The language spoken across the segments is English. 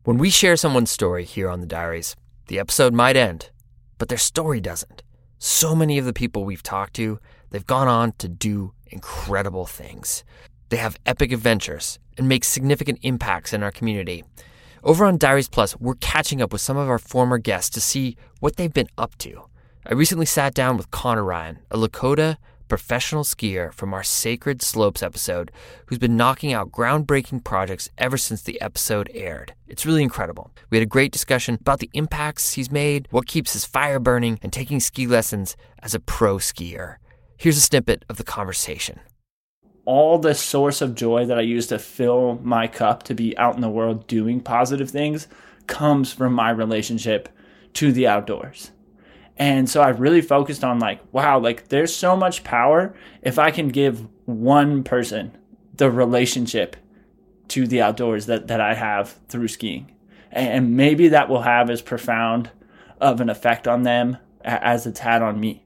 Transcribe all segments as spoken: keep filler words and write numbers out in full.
When we share someone's story here on the Diaries, the episode might end, but their story doesn't. So many of the people we've talked to, they've gone on to do incredible things. They have epic adventures and make significant impacts in our community. Over on Diaries Plus, we're catching up with some of our former guests to see what they've been up to. I recently sat down with Connor Ryan, a Lakota professional skier from our Sacred Slopes episode, who's been knocking out groundbreaking projects ever since the episode aired. It's really incredible. We had a great discussion about the impacts he's made, what keeps his fire burning, and taking ski lessons as a pro skier. Here's a snippet of the conversation. All the source of joy that I use to fill my cup to be out in the world doing positive things comes from my relationship to the outdoors. And so I really focused on like, wow, like there's so much power if I can give one person the relationship to the outdoors that, that I have through skiing. And maybe that will have as profound of an effect on them as it's had on me.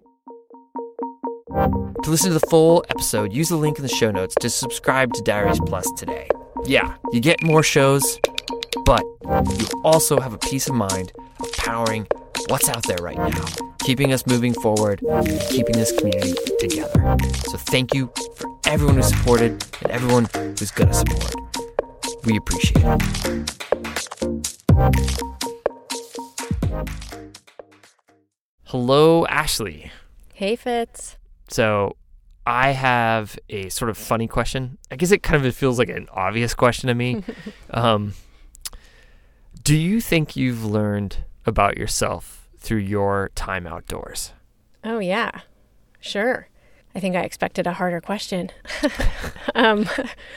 To listen to the full episode, use the link in the show notes to subscribe to Diaries Plus today. Yeah, you get more shows, but you also have a peace of mind of powering what's out there right now, keeping us moving forward, keeping this community together. So thank you for everyone who supported and everyone who's going to support. We appreciate it. Hello, Ashley. Hey, Fitz. So I have a sort of funny question. I guess it kind of feels like an obvious question to me. um, do you think you've learned about yourself through your time outdoors? Oh, yeah, sure. I think I expected a harder question. um,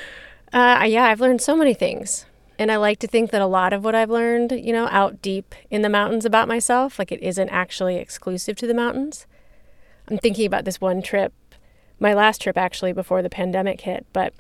uh, yeah, I've learned so many things. And I like to think that a lot of what I've learned, you know, out deep in the mountains about myself, like it isn't actually exclusive to the mountains. I'm thinking about this one trip, my last trip actually before the pandemic hit, but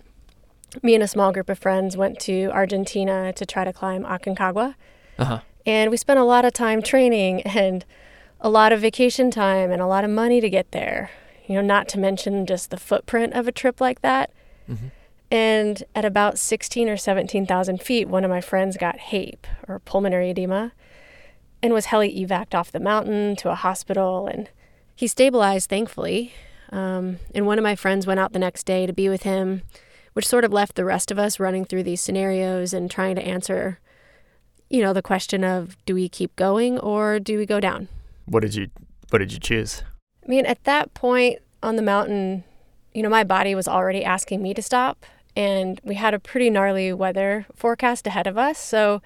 me and a small group of friends went to Argentina to try to climb Aconcagua. Uh-huh. And we spent a lot of time training and a lot of vacation time and a lot of money to get there, you know, not to mention just the footprint of a trip like that. Mm-hmm. And at about sixteen or seventeen thousand feet, one of my friends got H A P, or pulmonary edema, and was heli evac'd off the mountain to a hospital. And he stabilized, thankfully. Um, and one of my friends went out the next day to be with him, which sort of left the rest of us running through these scenarios and trying to answer, you know, the question of, do we keep going or do we go down? What did you what did you choose? I mean, at that point on the mountain, you know, my body was already asking me to stop, and we had a pretty gnarly weather forecast ahead of us. So,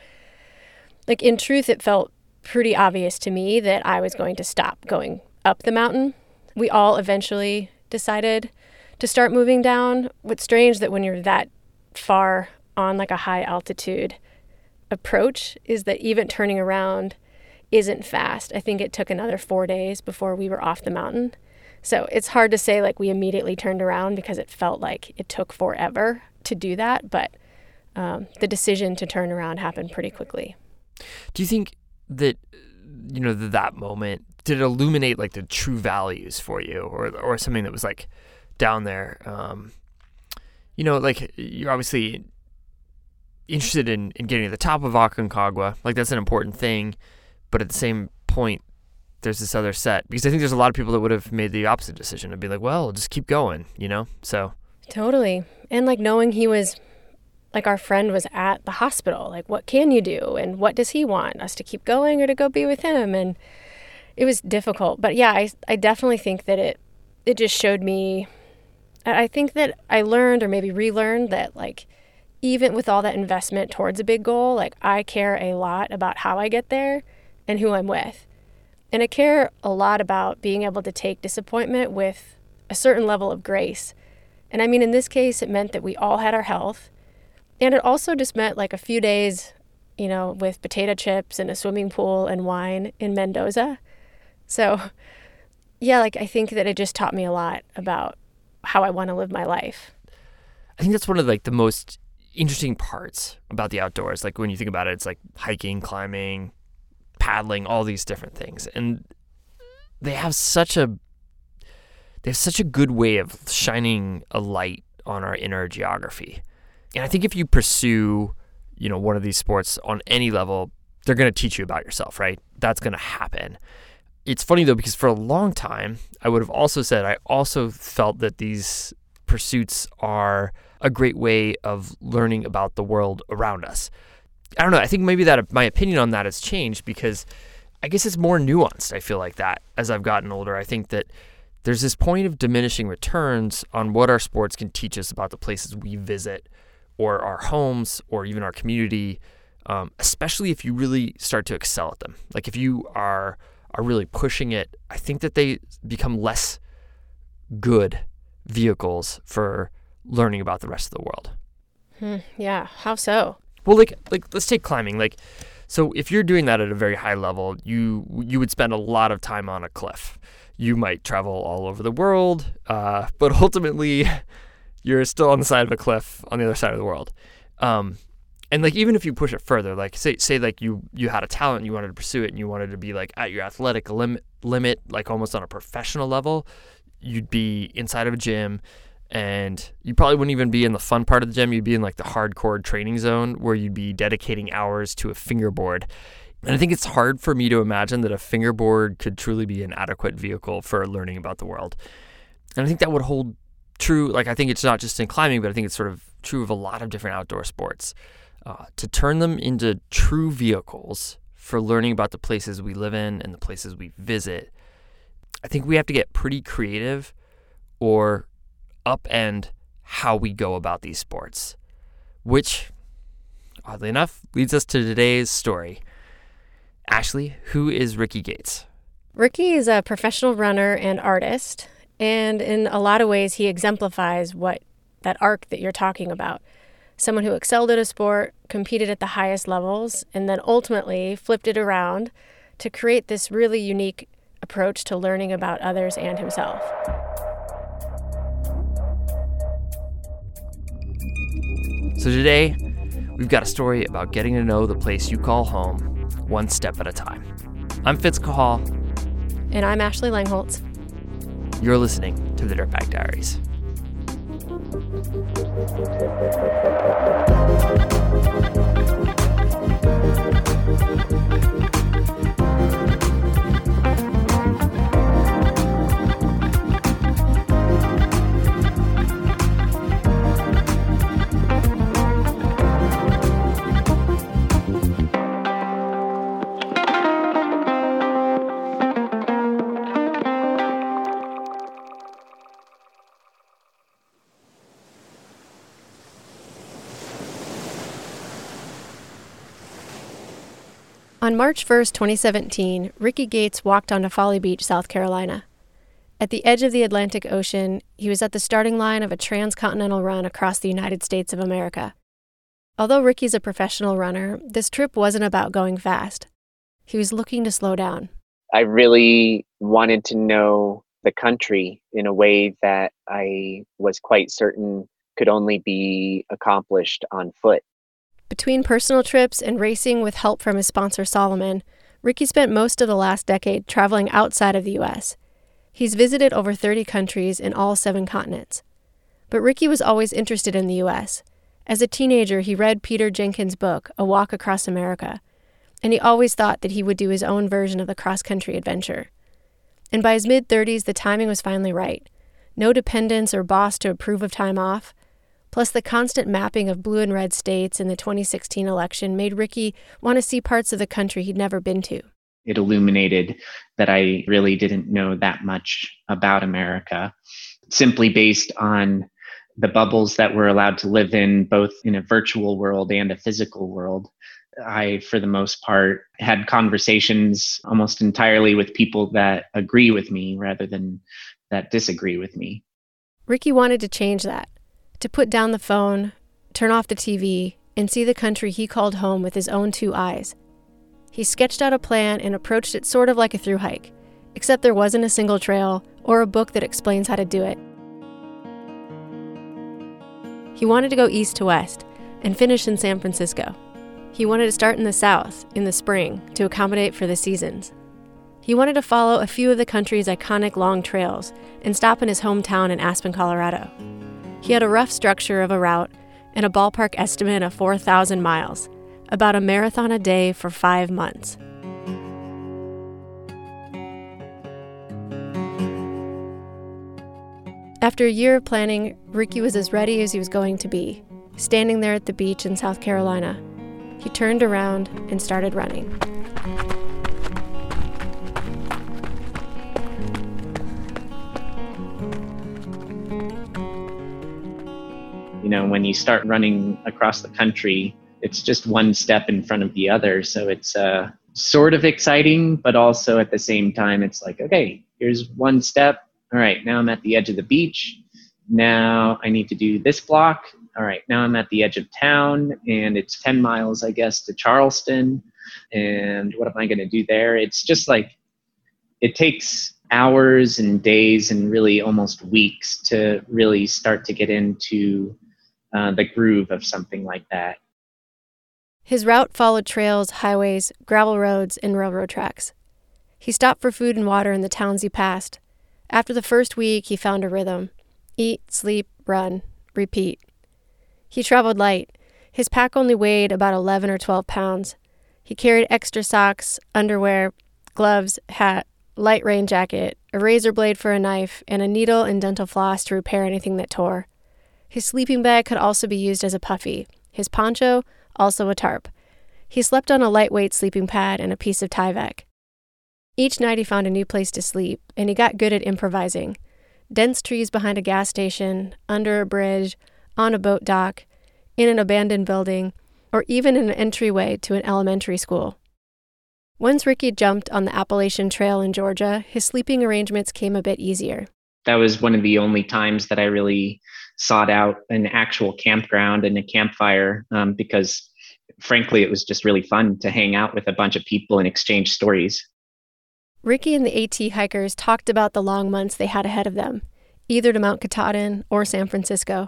like, in truth, it felt pretty obvious to me that I was going to stop going up the mountain. We all eventually decided to start moving down. What's strange that when you're that far on like a high altitude approach is that even turning around isn't fast. I think it took another four days before we were off the mountain. So it's hard to say like we immediately turned around because it felt like it took forever to do that. But um, the decision to turn around happened pretty quickly. Do you think that, you know, that moment, did it illuminate like the true values for you, or or something that was like down there? Um, you know, like you're obviously interested in, in getting to the top of Aconcagua. Like that's an important thing. But at the same point, there's this other set. Because I think there's a lot of people that would have made the opposite decision and be like, well, just keep going, you know? So totally. And like knowing he was, like our friend was at the hospital, like what can you do? And what does he want? Us to keep going or to go be with him? And it was difficult. But yeah, I, I definitely think that it, it just showed me, I think that I learned or maybe relearned that like, even with all that investment towards a big goal, like I care a lot about how I get there and who I'm with. And I care a lot about being able to take disappointment with a certain level of grace. And I mean, in this case, it meant that we all had our health. And it also just meant like a few days, you know, with potato chips and a swimming pool and wine in Mendoza. So yeah, like I think that it just taught me a lot about how I want to live my life. I think that's one of like the most interesting parts about the outdoors. Like when you think about it, it's like hiking, climbing, paddling, all these different things. And they have such a they have such a good way of shining a light on our inner geography. And I think if you pursue you know, one of these sports on any level, they're going to teach you about yourself, right? That's going to happen. It's funny though, because for a long time, I would have also said, I also felt that these pursuits are a great way of learning about the world around us. I don't know. I think maybe that my opinion on that has changed because I guess it's more nuanced. I feel like that as I've gotten older. I think that there's this point of diminishing returns on what our sports can teach us about the places we visit or our homes or even our community, um, especially if you really start to excel at them. Like if you are are really pushing it, I think that they become less good vehicles for learning about the rest of the world. Hmm, yeah, how so? Well, like like let's take climbing. Like, so if you're doing that at a very high level, you you would spend a lot of time on a cliff. You might travel all over the world, uh, but ultimately, you're still on the side of a cliff on the other side of the world. Um, and like even if you push it further, like say say like you you had a talent and you wanted to pursue it and you wanted to be like at your athletic limit limit, like almost on a professional level, you'd be inside of a gym. And you probably wouldn't even be in the fun part of the gym. You'd be in like the hardcore training zone where you'd be dedicating hours to a fingerboard. And I think it's hard for me to imagine that a fingerboard could truly be an adequate vehicle for learning about the world. And I think that would hold true. Like, I think it's not just in climbing, but I think it's sort of true of a lot of different outdoor sports. Uh, to turn them into true vehicles for learning about the places we live in and the places we visit, I think we have to get pretty creative or upend how we go about these sports, which, oddly enough, leads us to today's story. Ashley, who is Ricky Gates? Ricky is a professional runner and artist, and in a lot of ways, he exemplifies what that arc that you're talking about. Someone who excelled at a sport, competed at the highest levels, and then ultimately flipped it around to create this really unique approach to learning about others and himself. So today, we've got a story about getting to know the place you call home, one step at a time. I'm Fitz Cahall. And I'm Ashley Langholtz. You're listening to the Dirtbag Diaries. On March first, twenty seventeen, Ricky Gates walked onto Folly Beach, South Carolina. At the edge of the Atlantic Ocean, he was at the starting line of a transcontinental run across the United States of America. Although Ricky's a professional runner, this trip wasn't about going fast. He was looking to slow down. I really wanted to know the country in a way that I was quite certain could only be accomplished on foot. Between personal trips and racing with help from his sponsor Salomon, Ricky spent most of the last decade traveling outside of the U S. He's visited over thirty countries in all seven continents. But Ricky was always interested in the U S. As a teenager, he read Peter Jenkins' book, A Walk Across America, and he always thought that he would do his own version of the cross-country adventure. And by his mid-thirties, the timing was finally right. No dependents or boss to approve of time off. Plus, the constant mapping of blue and red states in the twenty sixteen election made Ricky want to see parts of the country he'd never been to. It illuminated that I really didn't know that much about America, simply based on the bubbles that we're allowed to live in, both in a virtual world and a physical world. I, for the most part, had conversations almost entirely with people that agree with me rather than that disagree with me. Ricky wanted to change that. To put down the phone, turn off the T V, and see the country he called home with his own two eyes. He sketched out a plan and approached it sort of like a thru hike, except there wasn't a single trail or a book that explains how to do it. He wanted to go east to west and finish in San Francisco. He wanted to start in the south, in the spring, to accommodate for the seasons. He wanted to follow a few of the country's iconic long trails and stop in his hometown in Aspen, Colorado. He had a rough structure of a route and a ballpark estimate of four thousand miles, about a marathon a day for five months. After a year of planning, Ricky was as ready as he was going to be, standing there at the beach in South Carolina. He turned around and started running. You know, when you start running across the country, it's just one step in front of the other. So it's uh, sort of exciting, but also at the same time, it's like, okay, here's one step. All right, now I'm at the edge of the beach. Now I need to do this block. All right, now I'm at the edge of town, and it's ten miles, I guess, to Charleston. And what am I going to do there? It's just like, it takes hours and days and really almost weeks to really start to get into uh, the groove of something like that. His route followed trails, highways, gravel roads, and railroad tracks. He stopped for food and water in the towns he passed. After the first week, he found a rhythm. Eat, sleep, run, repeat. He traveled light. His pack only weighed about eleven or twelve pounds. He carried extra socks, underwear, gloves, hat, light rain jacket, a razor blade for a knife, and a needle and dental floss to repair anything that tore. His sleeping bag could also be used as a puffy. His poncho, also a tarp. He slept on a lightweight sleeping pad and a piece of Tyvek. Each night he found a new place to sleep, and he got good at improvising. Dense trees behind a gas station, under a bridge, on a boat dock, in an abandoned building, or even in an entryway to an elementary school. Once Ricky jumped on the Appalachian Trail in Georgia, his sleeping arrangements came a bit easier. That was one of the only times that I really sought out an actual campground and a campfire um, because, frankly, it was just really fun to hang out with a bunch of people and exchange stories. Ricky and the AT hikers talked about the long months they had ahead of them, either to Mount Katahdin or San Francisco.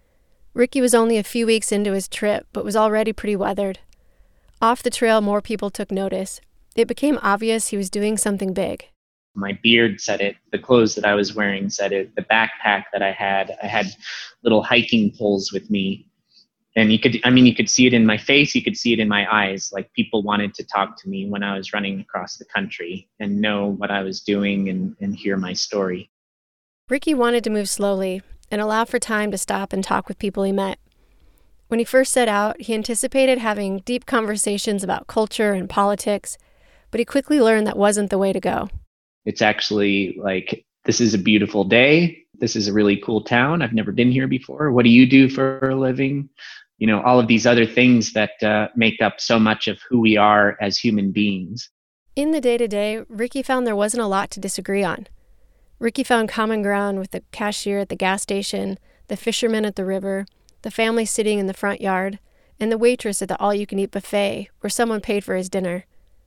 Ricky was only a few weeks into his trip, but was already pretty weathered. Off the trail, more people took notice. It became obvious he was doing something big. My beard said it, the clothes that I was wearing said it, the backpack that I had, I had little hiking poles with me. And you could, I mean, you could see it in my face, you could see it in my eyes. Like, people wanted to talk to me when I was running across the country and know what I was doing and, and hear my story. Ricky wanted to move slowly and allow for time to stop and talk with people he met. When he first set out, he anticipated having deep conversations about culture and politics, but he quickly learned that wasn't the way to go. It's actually like, this is a beautiful day. This is a really cool town. I've never been here before. What do you do for a living? You know, all of these other things that uh, make up so much of who we are as human beings. In the day-to-day, Ricky found there wasn't a lot to disagree on. Ricky found common ground with the cashier at the gas station, the fisherman at the river, the family sitting in the front yard, and the waitress at the all-you-can-eat buffet where someone paid for his dinner.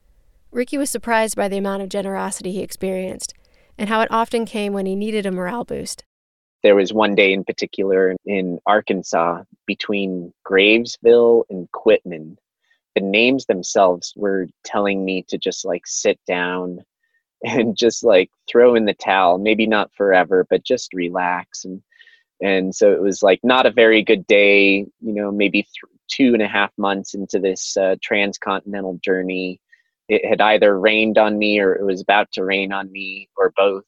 Ricky was surprised by the amount of generosity he experienced, and how it often came when he needed a morale boost. There was one day in particular in Arkansas between Gravesville and Quitman. The names themselves were telling me to just like sit down and just like throw in the towel, maybe not forever, but just relax. And and so it was like not a very good day, you know, maybe th- two and a half months into this uh, transcontinental journey. It had either rained on me or it was about to rain on me or both.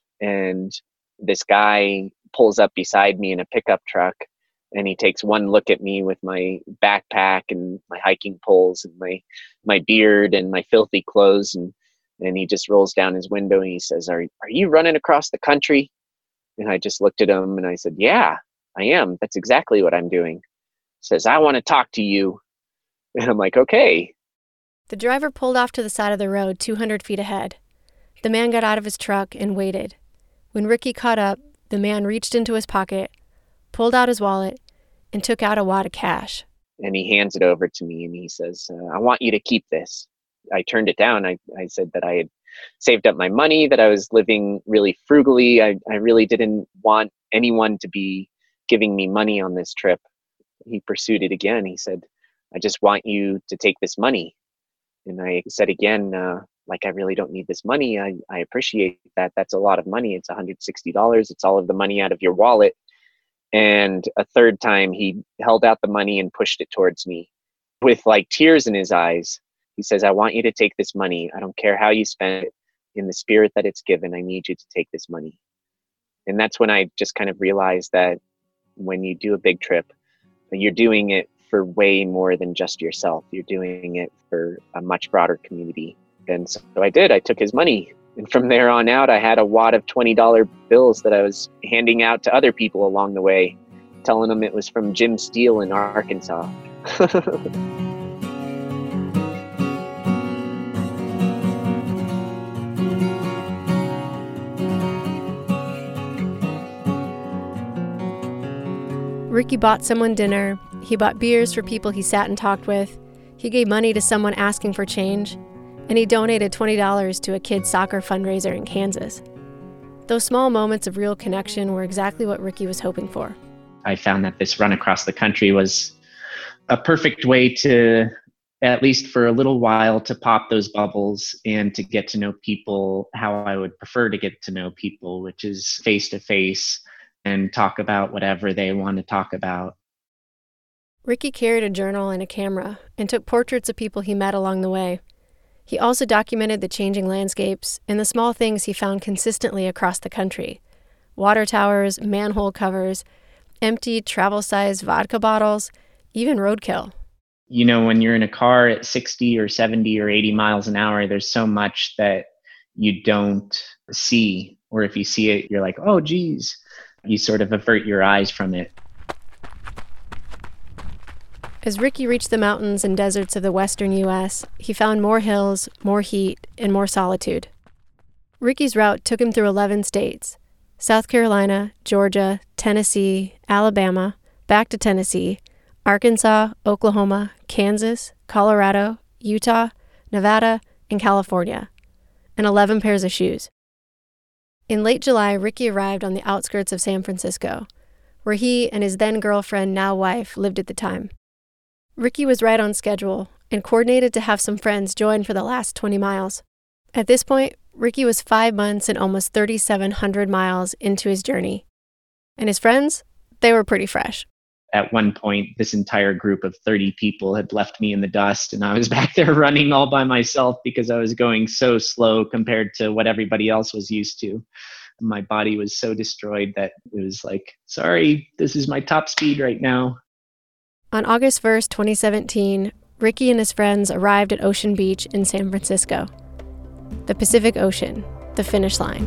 And this guy pulls up beside me in a pickup truck, and he takes one look at me with my backpack and my hiking poles and my my beard and my filthy clothes, and and he just rolls down his window and he says, are, are you running across the country? And I just looked at him and I said, yeah, I am. That's exactly what I'm doing. He says, I want to talk to you. And I'm like, okay. The driver pulled off to the side of the road two hundred feet ahead. The man got out of his truck and waited. When Ricky caught up, the man reached into his pocket, pulled out his wallet, and took out a wad of cash. And he hands it over to me and he says, uh, I want you to keep this. I turned it down. I, I said that I had saved up my money, that I was living really frugally. I, I really didn't want anyone to be giving me money on this trip. He pursued it again. He said, I just want you to take this money. And I said again, uh, like, I really don't need this money. I, I appreciate that. That's a lot of money. It's one hundred sixty dollars. It's all of the money out of your wallet. And a third time, he held out the money and pushed it towards me with like tears in his eyes. He says, I want you to take this money. I don't care how you spend it. In the spirit that it's given, I need you to take this money. And that's when I just kind of realized that when you do a big trip, you're doing it for way more than just yourself. You're doing it for a much broader community. And so I did. I took his money. And from there on out, I had a wad of twenty dollar bills that I was handing out to other people along the way, telling them it was from Jim Steele in Arkansas. Ricky bought someone dinner. He bought beers for people he sat and talked with. He gave money to someone asking for change. And he donated twenty dollars to a kid's soccer fundraiser in Kansas. Those small moments of real connection were exactly what Ricky was hoping for. I found that this run across the country was a perfect way to, at least for a little while, to pop those bubbles and to get to know people how I would prefer to get to know people, which is face to face and talk about whatever they want to talk about. Ricky carried a journal and a camera and took portraits of people he met along the way. He also documented the changing landscapes and the small things he found consistently across the country. Water towers, manhole covers, empty travel-sized vodka bottles, even roadkill. You know, when you're in a car at sixty or seventy or eighty miles an hour, there's so much that you don't see. Or if you see it, you're like, oh, geez. You sort of avert your eyes from it. As Ricky reached the mountains and deserts of the western U S, he found more hills, more heat, and more solitude. Ricky's route took him through eleven states: South Carolina, Georgia, Tennessee, Alabama, back to Tennessee, Arkansas, Oklahoma, Kansas, Colorado, Utah, Nevada, and California, and eleven pairs of shoes. In late July, Ricky arrived on the outskirts of San Francisco, where he and his then-girlfriend, now wife, lived at the time. Ricky was right on schedule and coordinated to have some friends join for the last twenty miles. At this point, Ricky was five months and almost thirty-seven hundred miles into his journey. And his friends, they were pretty fresh. At one point, this entire group of thirty people had left me in the dust, and I was back there running all by myself because I was going so slow compared to what everybody else was used to. My body was so destroyed that it was like, sorry, this is my top speed right now. On August first, twenty seventeen, Ricky and his friends arrived at Ocean Beach in San Francisco. The Pacific Ocean, the finish line.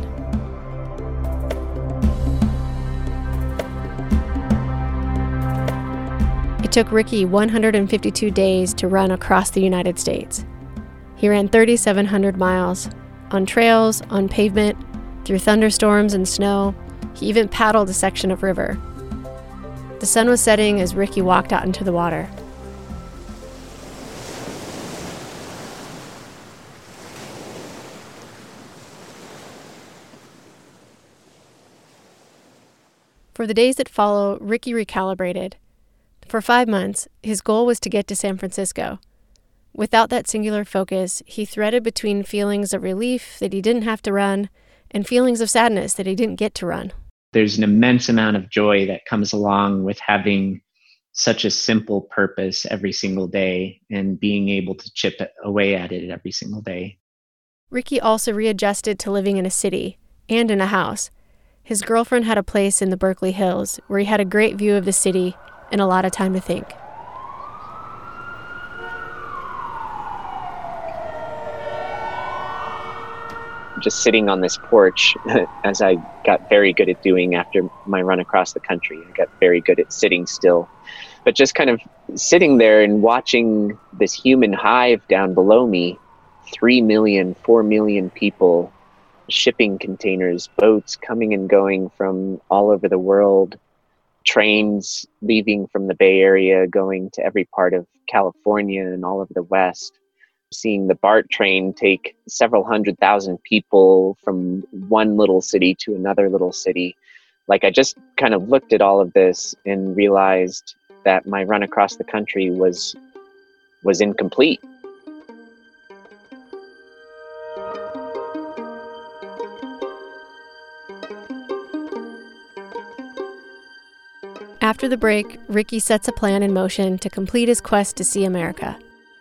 It took Ricky one hundred fifty-two days to run across the United States. He ran thirty-seven hundred miles, on trails, on pavement, through thunderstorms and snow. He even paddled a section of river. The sun was setting as Ricky walked out into the water. For the days that follow, Ricky recalibrated. For five months, his goal was to get to San Francisco. Without that singular focus, he threaded between feelings of relief that he didn't have to run and feelings of sadness that he didn't get to run. There's an immense amount of joy that comes along with having such a simple purpose every single day and being able to chip away at it every single day. Ricky also readjusted to living in a city and in a house. His girlfriend had a place in the Berkeley Hills where he had a great view of the city and a lot of time to think. Just sitting on this porch, as I got very good at doing after my run across the country. I got very good at sitting still. But just kind of sitting there and watching this human hive down below me, three million, four million people, shipping containers, boats coming and going from all over the world, trains leaving from the Bay Area, going to every part of California and all over the West. Seeing the BART train take several hundred thousand people from one little city to another little city. Like, I just kind of looked at all of this and realized that my run across the country was was incomplete. After the break, Ricky sets a plan in motion to complete his quest to see America.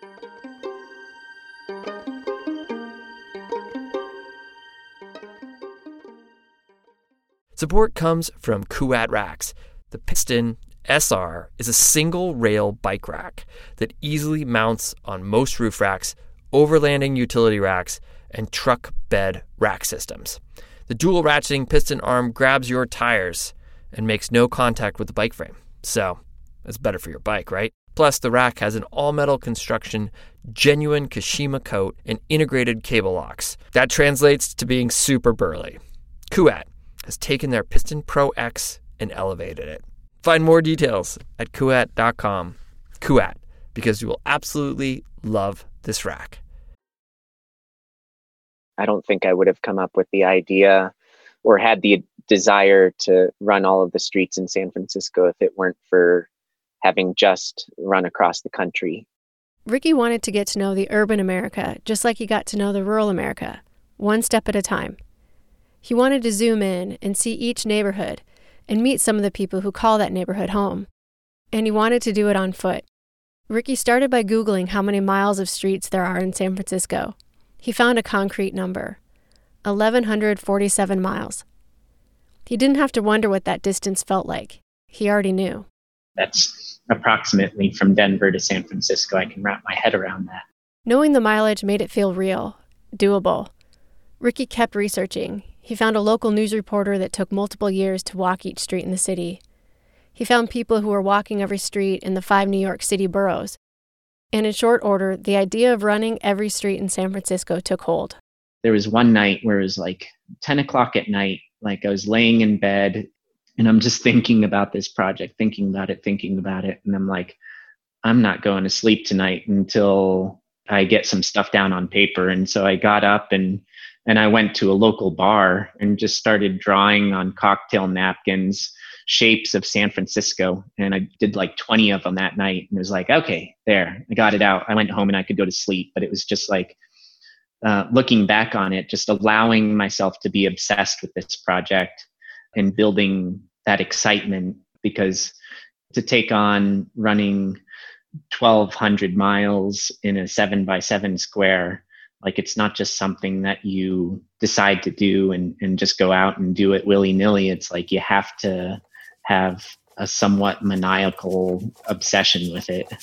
Support comes from Kuat Racks. The Piston S R is a single rail bike rack that easily mounts on most roof racks, overlanding utility racks, and truck bed rack systems. The dual ratcheting piston arm grabs your tires and makes no contact with the bike frame. So, it's better for your bike, right? Plus, the rack has an all-metal construction, genuine Kashima coat, and integrated cable locks. That translates to being super burly. Kuat has taken their Piston Pro X and elevated it. Find more details at kuat dot com. Kuat, because you will absolutely love this rack. I don't think I would have come up with the idea or had the desire to run all of the streets in San Francisco if it weren't for having just run across the country. Ricky wanted to get to know the urban America just like he got to know the rural America, one step at a time. He wanted to zoom in and see each neighborhood and meet some of the people who call that neighborhood home. And he wanted to do it on foot. Ricky started by Googling how many miles of streets there are in San Francisco. He found a concrete number, eleven forty-seven miles. He didn't have to wonder what that distance felt like. He already knew. That's approximately from Denver to San Francisco. I can wrap my head around that. Knowing the mileage made it feel real, doable. Ricky kept researching. He found a local news reporter that took multiple years to walk each street in the city. He found people who were walking every street in the five New York City boroughs. And in short order, the idea of running every street in San Francisco took hold. There was one night where it was like ten o'clock at night, like I was laying in bed and I'm just thinking about this project, thinking about it, thinking about it. And I'm like, I'm not going to sleep tonight until I get some stuff down on paper. And so I got up and And I went to a local bar and just started drawing on cocktail napkins shapes of San Francisco. And I did like twenty of them that night. And it was like, okay, there, I got it out. I went home and I could go to sleep. But it was just like, uh, looking back on it, just allowing myself to be obsessed with this project and building that excitement, because to take on running twelve hundred miles in a seven by seven square, like it's not just something that you decide to do and, and just go out and do it willy-nilly. It's like you have to have a somewhat maniacal obsession with it.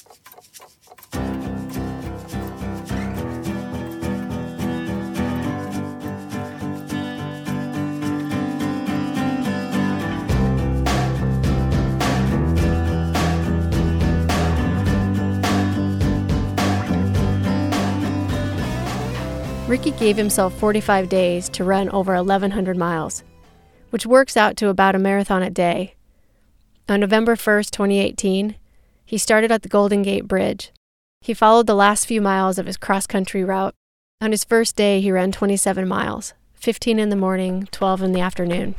Ricky gave himself forty-five days to run over eleven hundred miles, which works out to about a marathon a day. On November first, twenty eighteen, he started at the Golden Gate Bridge. He followed the last few miles of his cross-country route. On his first day, he ran twenty-seven miles, fifteen in the morning, twelve in the afternoon.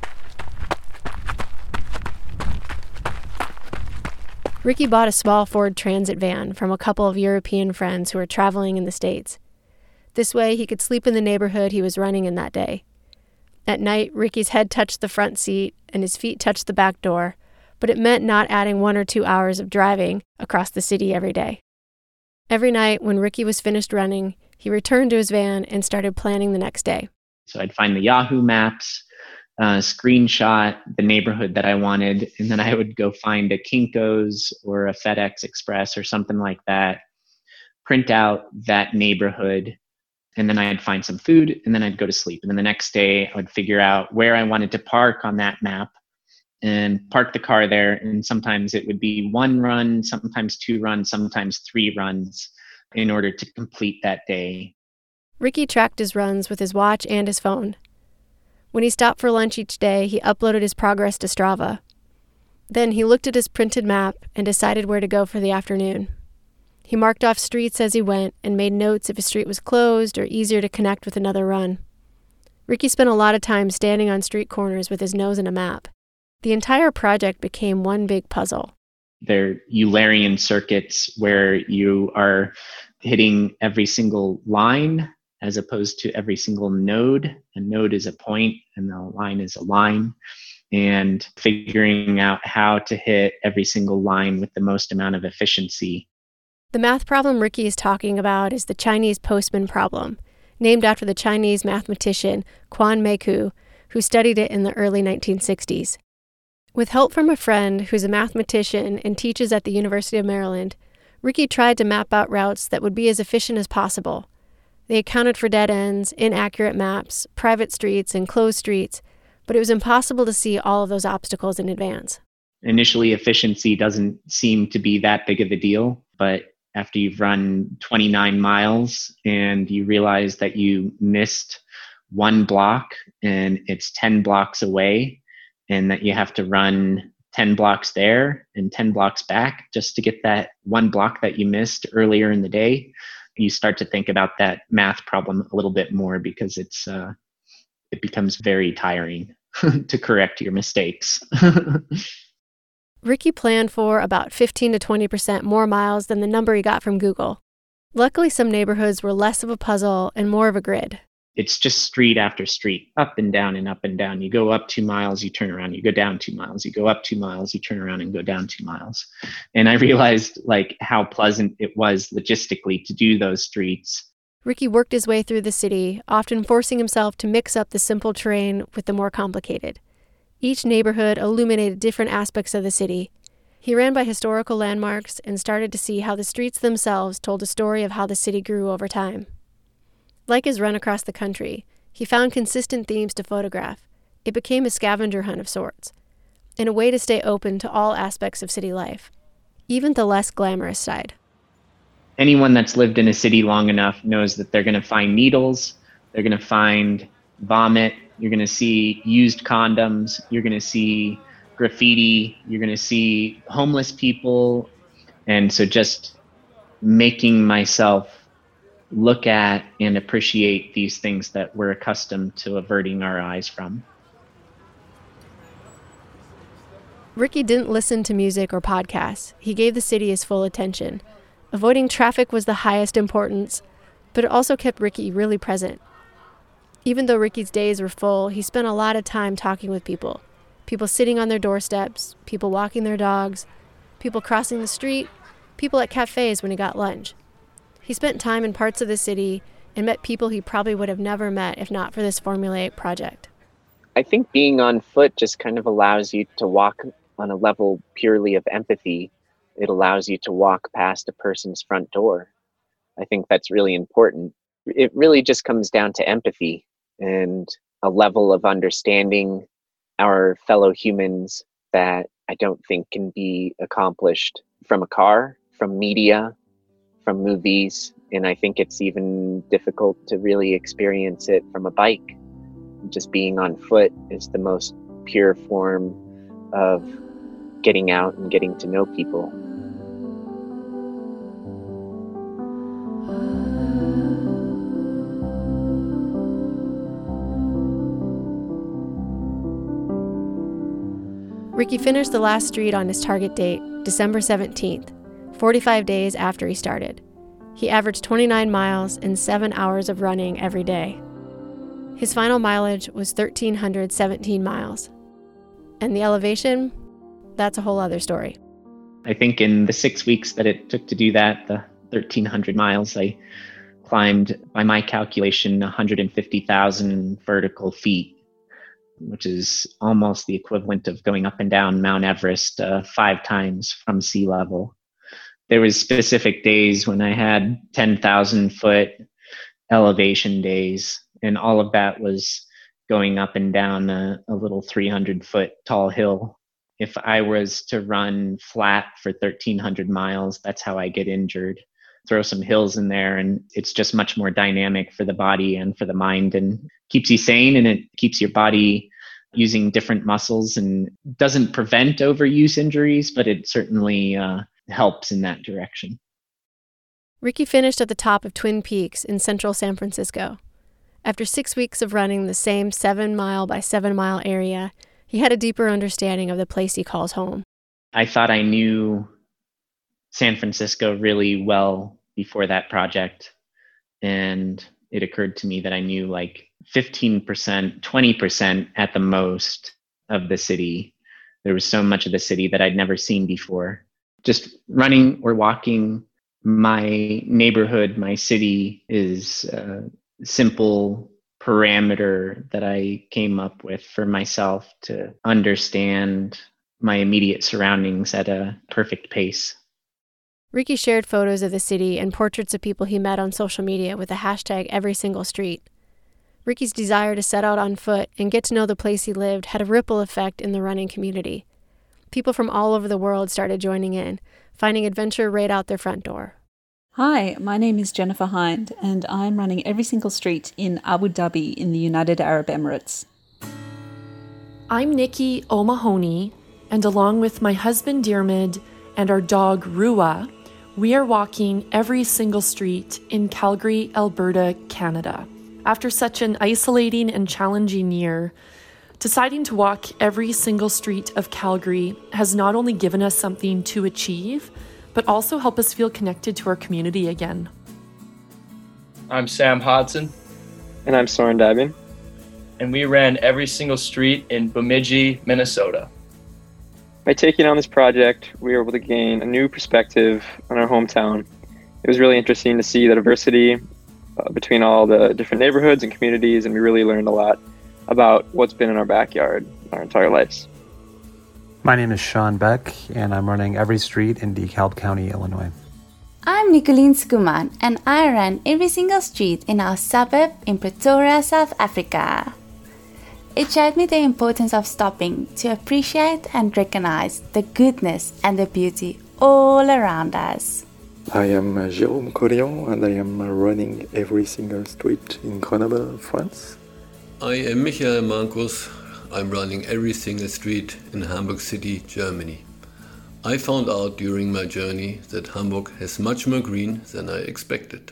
Ricky bought a small Ford Transit van from a couple of European friends who were traveling in the States. This way, he could sleep in the neighborhood he was running in that day. At night, Ricky's head touched the front seat and his feet touched the back door, but it meant not adding one or two hours of driving across the city every day. Every night, when Ricky was finished running, he returned to his van and started planning the next day. So I'd find the Yahoo Maps, uh, screenshot the neighborhood that I wanted, and then I would go find a Kinko's or a FedEx Express or something like that, print out that neighborhood, and then I'd find some food, and then I'd go to sleep. And then the next day, I would figure out where I wanted to park on that map and park the car there. And sometimes it would be one run, sometimes two runs, sometimes three runs in order to complete that day. Ricky tracked his runs with his watch and his phone. When he stopped for lunch each day, he uploaded his progress to Strava. Then he looked at his printed map and decided where to go for the afternoon. He marked off streets as he went and made notes if a street was closed or easier to connect with another run. Ricky spent a lot of time standing on street corners with his nose in a map. The entire project became one big puzzle. They're Eulerian circuits where you are hitting every single line as opposed to every single node. A node is a point and the line is a line. and figuring out how to hit every single line with the most amount of efficiency. The math problem Ricky is talking about is the Chinese postman problem, named after the Chinese mathematician Quan Meiku, who studied it in the early nineteen sixties. With help from a friend who's a mathematician and teaches at the University of Maryland, Ricky tried to map out routes that would be as efficient as possible. They accounted for dead ends, inaccurate maps, private streets, and closed streets, but it was impossible to see all of those obstacles in advance. Initially, efficiency doesn't seem to be that big of a deal, but after you've run twenty-nine miles and you realize that you missed one block and it's ten blocks away, and that you have to run ten blocks there and ten blocks back just to get that one block that you missed earlier in the day, you start to think about that math problem a little bit more, because it's uh, it becomes very tiring to correct your mistakes. Ricky planned for about fifteen to twenty percent more miles than the number he got from Google. Luckily, some neighborhoods were less of a puzzle and more of a grid. It's just street after street, up and down and up and down. You go up two miles, you turn around, you go down two miles, you go up two miles, you turn around and go down two miles. And I realized like how pleasant it was logistically to do those streets. Ricky worked his way through the city, often forcing himself to mix up the simple terrain with the more complicated. Each neighborhood illuminated different aspects of the city. He ran by historical landmarks and started to see how the streets themselves told a story of how the city grew over time. Like his run across the country, he found consistent themes to photograph. It became a scavenger hunt of sorts, and a way to stay open to all aspects of city life, even the less glamorous side. Anyone that's lived in a city long enough knows that they're going to find needles, they're going to find vomit, you're going to see used condoms, you're going to see graffiti, you're going to see homeless people. And so just making myself look at and appreciate these things that we're accustomed to averting our eyes from. Ricky didn't listen to music or podcasts. He gave the city his full attention. Avoiding traffic was the highest importance, but it also kept Ricky really present. Even though Ricky's days were full, he spent a lot of time talking with people. People sitting on their doorsteps, people walking their dogs, people crossing the street, people at cafes when he got lunch. He spent time in parts of the city and met people he probably would have never met if not for this formulaic project. I think being on foot just kind of allows you to walk on a level purely of empathy. It allows you to walk past a person's front door. I think that's really important. It really just comes down to empathy and a level of understanding our fellow humans that I don't think can be accomplished from a car, from media, from movies, and I think it's even difficult to really experience it from a bike. Just being on foot is the most pure form of getting out and getting to know people. Ricky finished the last street on his target date, December seventeenth, forty-five days after he started. He averaged twenty-nine miles and seven hours of running every day. His final mileage was one thousand three hundred seventeen miles. And the elevation, that's a whole other story. I think in the six weeks that it took to do that, the thirteen hundred miles, I climbed, by my calculation, one hundred fifty thousand vertical feet, which is almost the equivalent of going up and down Mount Everest uh, five times from sea level. There was specific days when I had ten thousand foot elevation days, and all of that was going up and down a, a little three hundred foot tall hill. If I was to run flat for thirteen hundred miles, that's how I get injured. Throw some hills in there, and it's just much more dynamic for the body and for the mind, and keeps you sane, and it keeps your body using different muscles and doesn't prevent overuse injuries, but it certainly uh, helps in that direction. Ricky finished at the top of Twin Peaks in central San Francisco. After six weeks of running the same seven mile by seven mile area, he had a deeper understanding of the place he calls home. I thought I knew San Francisco really well before that project, and it occurred to me that I knew like fifteen percent, twenty percent at the most. of the city. There was so much of the city that I'd never seen before. Just running or walking my neighborhood, my city is a simple parameter that I came up with for myself to understand my immediate surroundings at a perfect pace. Ricky shared photos of the city and portraits of people he met on social media with the hashtag every single street. Ricky's desire to set out on foot and get to know the place he lived had a ripple effect in the running community. People from all over the world started joining in, finding adventure right out their front door. Hi, my name is Jennifer Hind, and I'm running every single street in Abu Dhabi in the United Arab Emirates. I'm Nikki O'Mahony, and along with my husband Diarmid and our dog Rua, we are walking every single street in Calgary, Alberta, Canada. After such an isolating and challenging year, deciding to walk every single street of Calgary has not only given us something to achieve, but also help us feel connected to our community again. I'm Sam Hodson. And I'm Soren Dabin. And we ran every single street in Bemidji, Minnesota. By taking on this project, we were able to gain a new perspective on our hometown. It was really interesting to see the diversity uh, between all the different neighborhoods and communities, and we really learned a lot about what's been in our backyard our entire lives. My name is Sean Beck, and I'm running every street in DeKalb County, Illinois. I'm Nicolene Skuman, and I ran every single street in our suburb in Pretoria, South Africa. It showed me the importance of stopping to appreciate and recognize the goodness and the beauty all around us. I am Jérôme Corillon, and I am running every single street in Grenoble, France. I am Michael Markus. I'm running every single street in Hamburg City, Germany. I found out during my journey that Hamburg has much more green than I expected.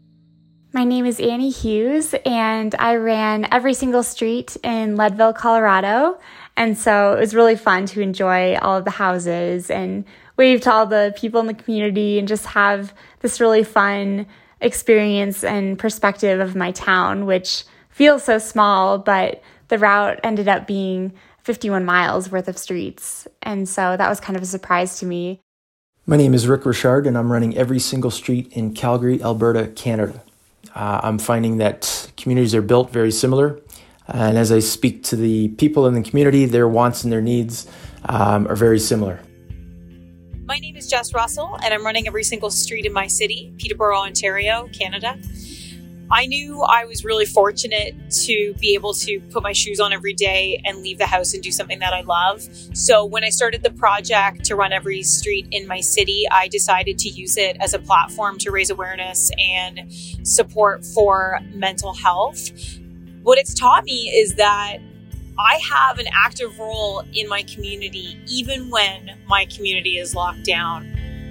My name is Annie Hughes, and I ran every single street in Leadville, Colorado. And so it was really fun to enjoy all of the houses and wave to all the people in the community and just have this really fun experience and perspective of my town, which feels so small, but the route ended up being fifty-one miles worth of streets. And so that was kind of a surprise to me. My name is Rick Richard, and I'm running every single street in Calgary, Alberta, Canada. Uh, I'm finding that communities are built very similar. And as I speak to the people in the community, their wants and their needs um, are very similar. My name is Jess Russell, and I'm running every single street in my city, Peterborough, Ontario, Canada. I knew I was really fortunate to be able to put my shoes on every day and leave the house and do something that I love. So when I started the project to run every street in my city, I decided to use it as a platform to raise awareness and support for mental health. What it's taught me is that I have an active role in my community, even when my community is locked down.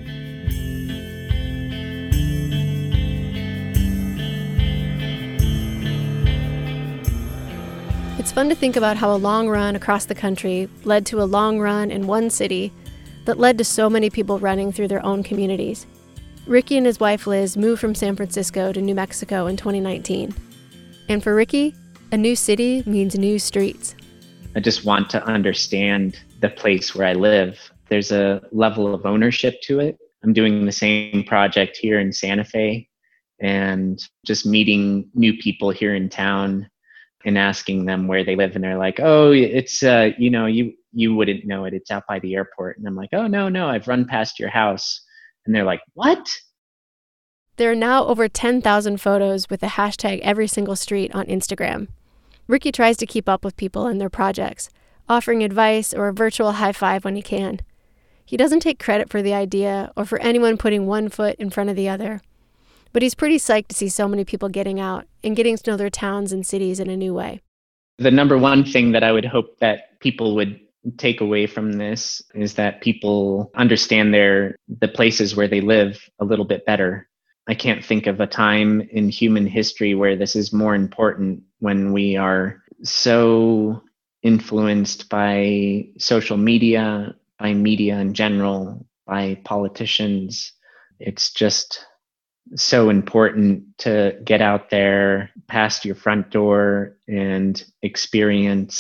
It's fun to think about how a long run across the country led to a long run in one city that led to so many people running through their own communities. Ricky and his wife Liz moved from San Francisco to New Mexico in twenty nineteen. And for Ricky, a new city means new streets. I just want to understand the place where I live. There's a level of ownership to it. I'm doing the same project here in Santa Fe and just meeting new people here in town and asking them where they live, and they're like, oh, it's, uh, you know, you you wouldn't know it. It's out by the airport. And I'm like, oh, no, no, I've run past your house. And they're like, what? There are now over ten thousand photos with the hashtag every single street on Instagram. Ricky tries to keep up with people and their projects, offering advice or a virtual high five when he can. He doesn't take credit for the idea or for anyone putting one foot in front of the other. But he's pretty psyched to see so many people getting out and getting to know their towns and cities in a new way. The number one thing that I would hope that people would take away from this is that people understand their the places where they live a little bit better. I can't think of a time in human history where this is more important, when we are so influenced by social media, by media in general, by politicians. It's just so important to get out there past your front door and experience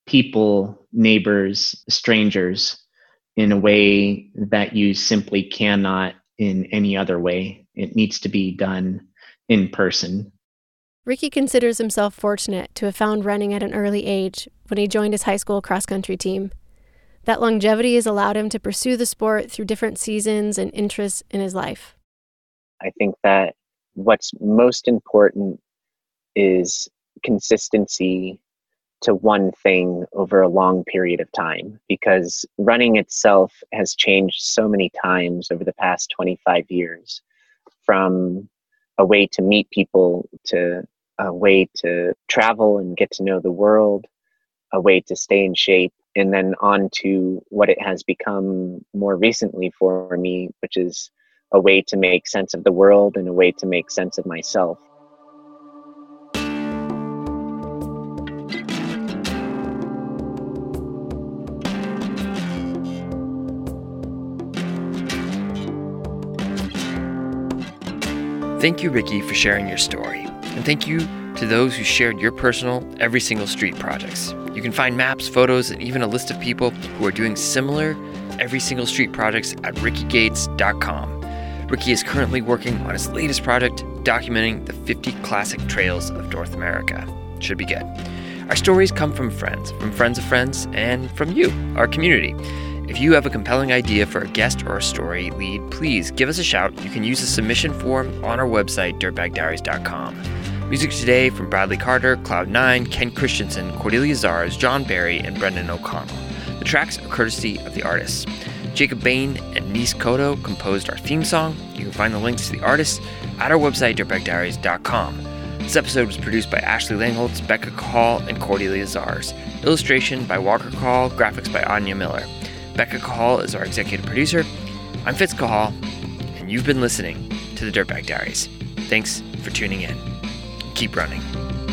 people, neighbors, strangers in a way that you simply cannot in any other way. It needs to be done in person. Ricky considers himself fortunate to have found running at an early age when he joined his high school cross-country team. That longevity has allowed him to pursue the sport through different seasons and interests in his life. I think that what's most important is consistency to one thing over a long period of time, because running itself has changed so many times over the past twenty-five years, from a way to meet people to a way to travel and get to know the world, a way to stay in shape, and then on to what it has become more recently for me, which is a way to make sense of the world and a way to make sense of myself. Thank you, Ricky, for sharing your story. And thank you to those who shared your personal Every Single Street projects. You can find maps, photos, and even a list of people who are doing similar Every Single Street projects at ricky gates dot com. Ricky is currently working on his latest project, documenting the fifty classic trails of North America. Should be good. Our stories come from friends, from friends of friends, and from you, our community. If you have a compelling idea for a guest or a story lead, please give us a shout. You can use the submission form on our website, dirtbag diaries dot com. Music today from Bradley Carter, Cloud nine, Ken Christensen, Cordelia Zars, John Barry, and Brendan O'Connell. The tracks are courtesy of the artists. Jacob Bain and Nis Koto composed our theme song. You can find the links to the artists at our website, dirtbag diaries dot com. This episode was produced by Ashley Langholtz, Becca Cahal, and Cordelia Zars. Illustration by Walker Cahal, graphics by Anya Miller. Becca Cahal is our executive producer. I'm Fitz Cahal, and you've been listening to the Dirtbag Diaries. Thanks for tuning in. Keep running.